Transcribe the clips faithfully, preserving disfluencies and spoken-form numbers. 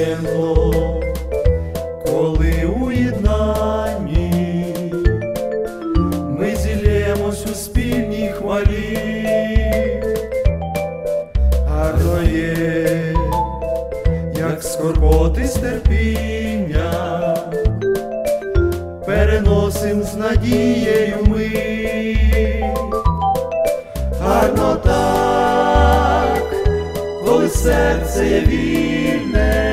приємно, коли у єднанні ми зілємось у спільній хвалі. Гарно є, як скорботи з терпіння переносим з надією ми. Гарно так, коли серце є вільне,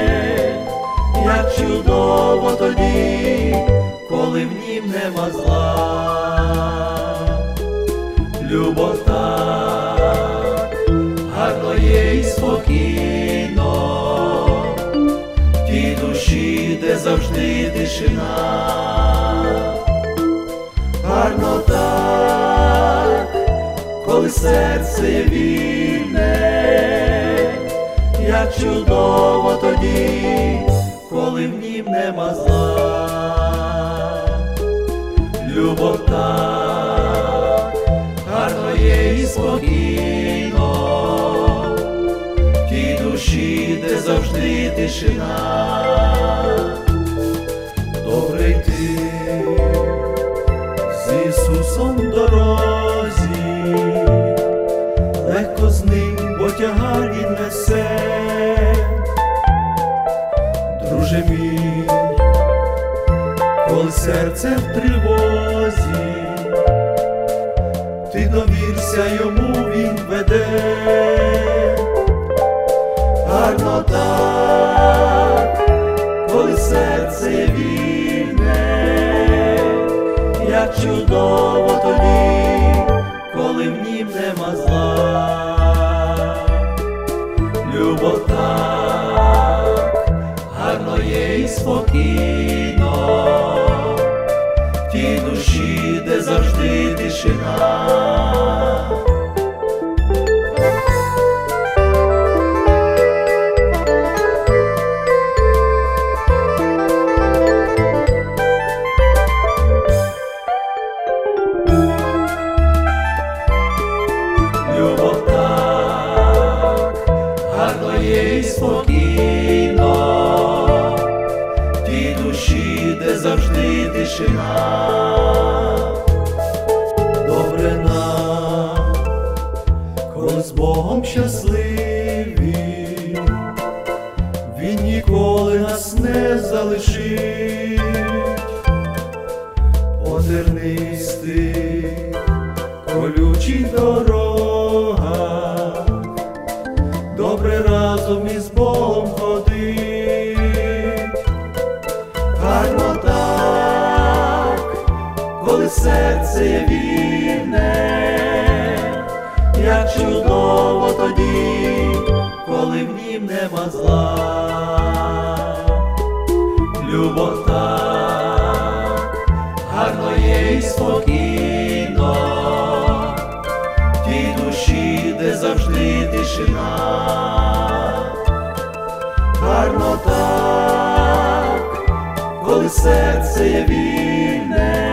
як чудово тоді, коли в нім нема зла. Любов так, гарно є і спокійно, в тій душі, де завжди тишина. Гарно так, коли серце є вільне, як чудово тоді, коли в нім нема зла. Любов так, гарно є і спокійно, в тій душі, де завжди тишина. Добре йти з Ісусом в дорозі, легко з ним, бо тягар він несе. Друже мій, коли серце в тривозі, ти довірся йому, він веде. Гарно так, коли серце є вільне, як чудово тоді, коли в нім нема зла. Любов так, гарно є і спокійно, в тій душі, де завжди тишина. Любов так, гарно є і спокійно, в тій душі, де завжди тишина. Добре нам, коли з Богом щасливі, він ніколи нас не залишить. По тернистих, колючих дорогах добре разом із Богом ходить. Гарно так, коли серце є вільне, як чудово тоді, коли в нім нема зла. Любов так, гарно є і спокійно, в тій душі, де завжди тишина. Гарно так, коли серце є вільне,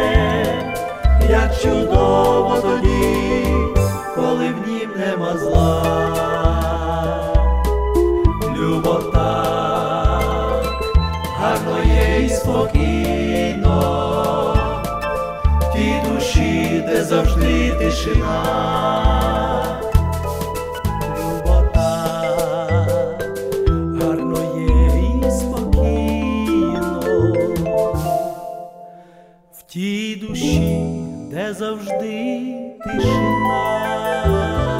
як чудово тоді, коли в нім нема зла. Любов так, гарно є і спокійно, в тій душі, де завжди тишина. Любов так, гарно є і спокійно, в тій душі, де завжди тишина.